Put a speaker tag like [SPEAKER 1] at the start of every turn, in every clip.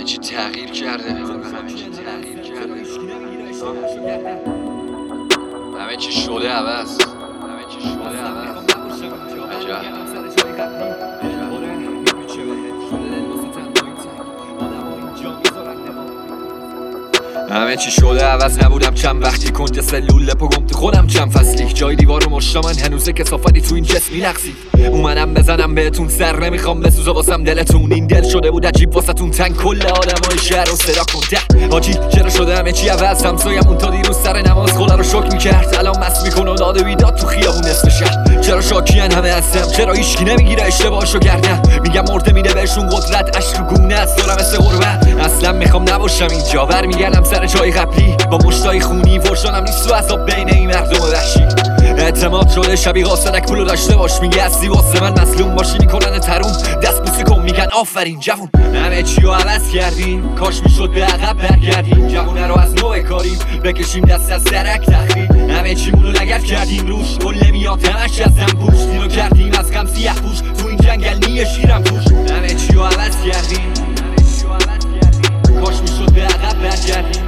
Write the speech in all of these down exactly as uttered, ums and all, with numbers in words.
[SPEAKER 1] همه چی تغییر کرده، همه چی تغییر کرده، همه چی شده عوض، همه چی شده عوض. عجب. همه چی شده عوض، نبودم چند وقتی کنج سلول لپا گمتی خودم چند فصلی جای دیوار و مشتا من هنوزه کثافتی تو این جسم میلغزید. اومدم بزنم بهتون سر نمیخوام بسوزا واسم دلتون، این دل شده بود عجیب واسهتون تنگ کل آدمای شهر رو صدا کن ده حاجی چرا شده همه چی عوض. همسایمون تا دیروز سر نماز خدا رو شکر میکرد، الان مست میکنه و داده بیداد تو خیابون نصف شهر. چرا شاکیان همه هستم، چرا هیچکی نمیگیره اشتباهشو کردم. میگم مرده میده بهشون قدرت، عشق رو گونه است دارم مثل غربت. اصلا میخوام نباشم اینجا، برمیگردم سر جای قبلی با مشتای خونی. ورشانم نیست و عذاب بین این مردم وحشی. اعتماد شده شبیه قاصدک پولو داشته باش، میگه هستی واسه من مسلوم باشی میکنن ترون. دست بوسی کن میگن آفرین جوون. همه چی رو عوض کردیم، کاش میشد به عقب برگردیم. جوونه رو از نوع کاریم بکشیم دست از سرک تخریب. همه چی مونو لگت کردیم روش، گل نمیاد همش از هم پوش. دیلو کردیم از غم سیاه پوش، تو این جنگل نیه شیرم توش. همه چی رو عوض کردیم، کاش میشد به عقب برگردیم.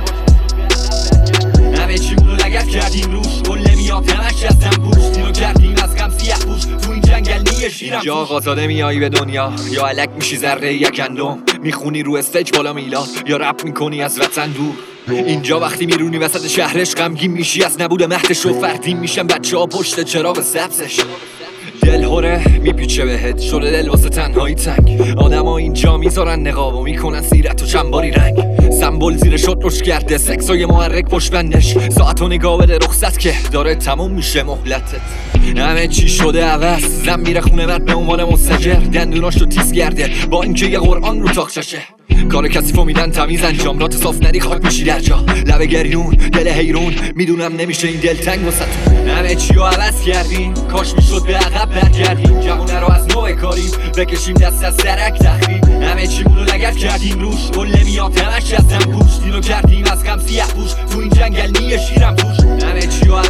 [SPEAKER 1] همه چی مونو لگت کردیم روش، گل نمیاد همش از هم پوش. دیلو کردیم از غم سیاه پوش، تو این جنگل نیه شیرم توش. یا آقازاده میایی به دنیا، یا علک میشی ذره یک اندم. میخونی رو استیج بالا میلاد، یا رپ میکنی از وطن دور. اینجا وقتی میرونی وسط شهرش غمگین میشی از نبود مهدش و فردین میشن بچه ها پشت چراغ سبزش. دل هوره میپیچه بهت، شده دل واسه تنهایی تنگ. آدم ها اینجا میذارن نقاب و میکنن سیرت و چنباری رنگ. سمبل زیر شد روش کرده، سکس و یه محرک پشت بندش. ساعت و نگاه بده رخصت که داره تموم میشه مهلتت. همه چی شده عوض، زن میره خونه مرد به عنوان مستجر. دندوناش رو تیز کرده با اینکه یه قرآن رو تاخچشه. کار کثیفو میدن تمیز انجام، رات صاف ندی خاک میشی در جا. لب گریون دل حیرون، میدونم نمیشه این دل تنگ واسهتون. همه چی رو عوض کردیم، کاش میشد به عقب برگردیم. جوونه رو از نوع کاریم بکشیم دست از سرک تخریب. همه چی مونو لگت کردیم روش، گل نمیاد همش از هم پوش. دیلو کردیم از غم سیاه پوش، تو این جنگل نیه شیرم توش. همه چی رو